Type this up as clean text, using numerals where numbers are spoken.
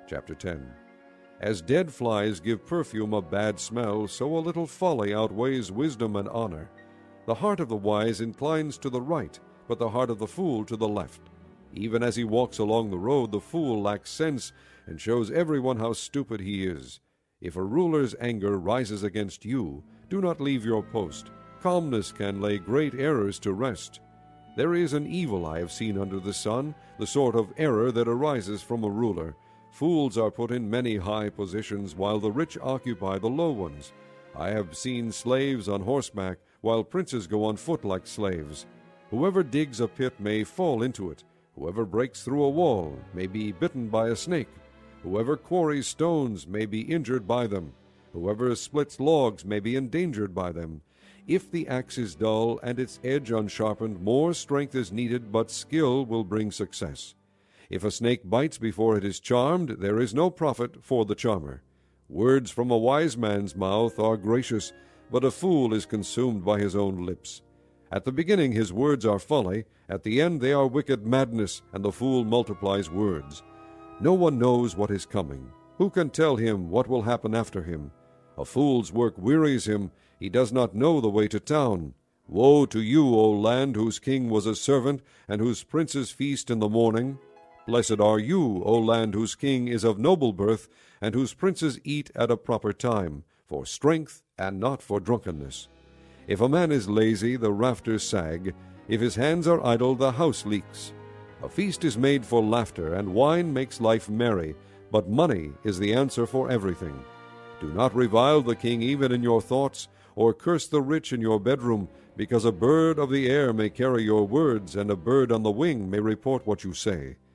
Chapter 10. As dead flies give perfume a bad smell, so a little folly outweighs wisdom and honor. The heart of the wise inclines to the right, but the heart of the fool to the left. Even as he walks along the road, the fool lacks sense, and shows everyone how stupid he is. If a ruler's anger rises against you, do not leave your post. Calmness can lay great errors to rest. There is an evil I have seen under the sun, the sort of error that arises from a ruler. Fools are put in many high positions, while the rich occupy the low ones. I have seen slaves on horseback, while princes go on foot like slaves. Whoever digs a pit may fall into it. Whoever breaks through a wall may be bitten by a snake. Whoever quarries stones may be injured by them. Whoever splits logs may be endangered by them. If the axe is dull and its edge unsharpened, more strength is needed, but skill will bring success. If a snake bites before it is charmed, there is no profit for the charmer. Words from a wise man's mouth are gracious, but a fool is consumed by his own lips. At the beginning his words are folly, at the end they are wicked madness, and the fool multiplies words. No one knows what is coming. Who can tell him what will happen after him? A fool's work wearies him, he does not know the way to town. Woe to you, O land, whose king was a servant, and whose princes feast in the morning. Blessed are you, O land, whose king is of noble birth, and whose princes eat at a proper time, for strength and not for drunkenness. If a man is lazy, the rafters sag. If his hands are idle, the house leaks. A feast is made for laughter, and wine makes life merry, but money is the answer for everything. Do not revile the king even in your thoughts, or curse the rich in your bedroom, because a bird of the air may carry your words, and a bird on the wing may report what you say.